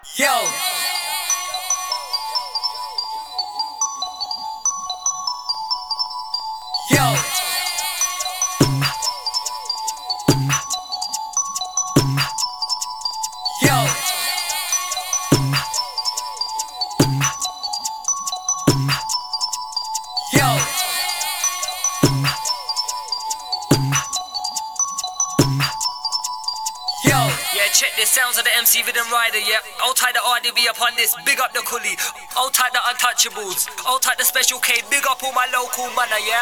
Yo. Yo. Yo. Yo. Yo. Yeah, check the sounds of the MC Rhythm Rider, yeah. Hold tight the RDB upon this, big up the Coolie. Hold tight the Untouchables. Hold tight the Special K, big up all my local manna, yeah.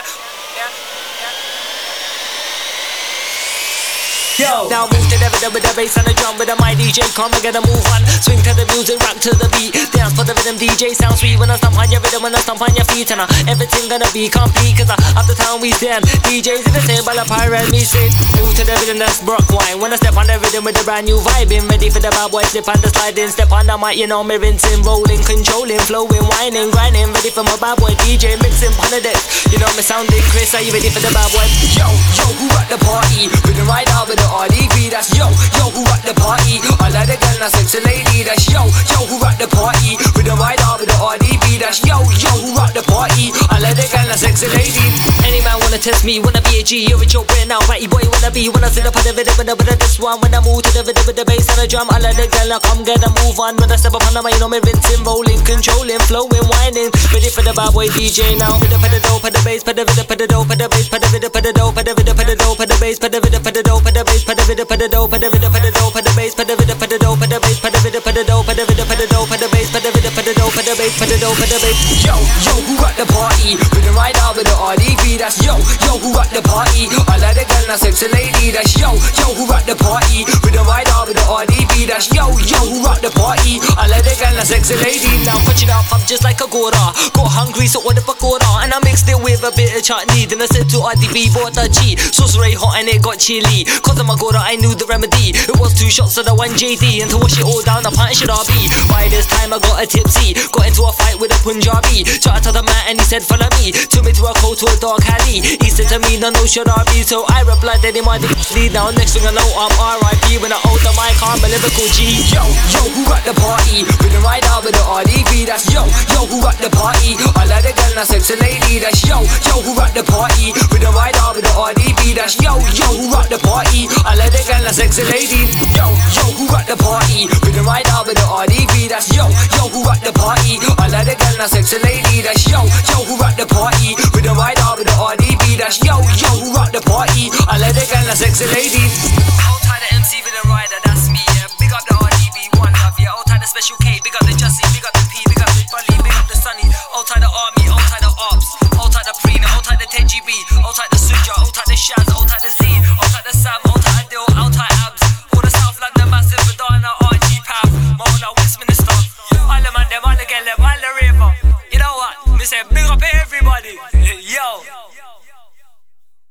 Yo. Now move to the rhythm with the bass and the drum with the my DJ. Come and get a move on. Swing to the music, rock to the beat. Dance for the rhythm, DJ sound sweet. When I stomp on your rhythm, when I stomp on your feet. And everything gonna be complete. Cause up the town we stand. DJs in the table, a pirate me say. Move to the rhythm, that's Brock wine. When I step on the rhythm with a brand new vibe. Ready for the bad boy, slip on the sliding. Step on the mic, you know me rinsing, rolling, controlling, flowing, whining, grinding. Ready for my bad boy DJ, mixing on the deck. You know me sounding Chris, are you ready for the bad boy? Yo, who at the party? With the ride out with the RDB, that's yo, who at the party? I like the girl, that's sexy lady, that's yo, who at the party? With the ride out with the RDB, that's yo, who at the party? I like the girl, that's sexy lady. Any man wanna test me, wanna be a G, you're a joke right now, righty boy, wanna be, wanna sit up on the rhythm, with this one, when I move to the rhythm with the bass and the drum, I like the girl, now come get a move on, when I step up on the mic, you know me rinsing, rolling, controlling, flowing, whining, ready for the bad boy DJ now, for the dope, for the bass, for the rhythm, for the dope, for the bass, for the rhythm, for the dope, for the rhythm, for the dope, for the bass, for the rhythm, for the dope, for the bass, for the rhythm, for the dope, for the rhythm, for the dope, for the bass, for the rhythm, for the dope, for the bass, for the rhythm, for the dope, for the rhythm, for the dope, for the bass, for the rhythm, for the dope, for the bass, for the dope, for the bass. Yo, who at the party? With the ride out with the RDB, that's yo, who at the party? I like the girl, that's sexy lady, that's yo, who at the party? With the ride out with the RDB, that's yo, who at the party? I like the girl, that's sexy lady. Now punch it up, I'm just like a Gora. Got hungry, so order pakora, and I mixed it with a bit of chutney. Then I said to RDB, bought the G. Sauce very hot and it got chilly. Cause of my Gora, I knew the remedy. It was 2 shots of the 1 JD, and to wash it all down, I punch it RB. By this time I got a tipsy, got into a fight with a Punjabi. Shot to the man and he said follow me. Took me to a cold to a dark alley. He said to me, no should I be? So I replied that he might lead. Now next thing I know I'm RIP. When I hold the mic I'm a lyrical G. Yo, who at the party? With the ride out with the RDB, that's yo, who at the party? I like the girl, that's sexy lady, that's yo, who at the party? With the ride out with the RDB, that's yo, who at the party? I like the girl, that's sexy lady. Yo, who at the party? With the ride out with the RDB, that's yo, who at the party? I like the girl, that's sexy lady, that's yo, who at the party? With the ride out with the RDB, that's yo, who at the party? I like the girl, that's sexy lady.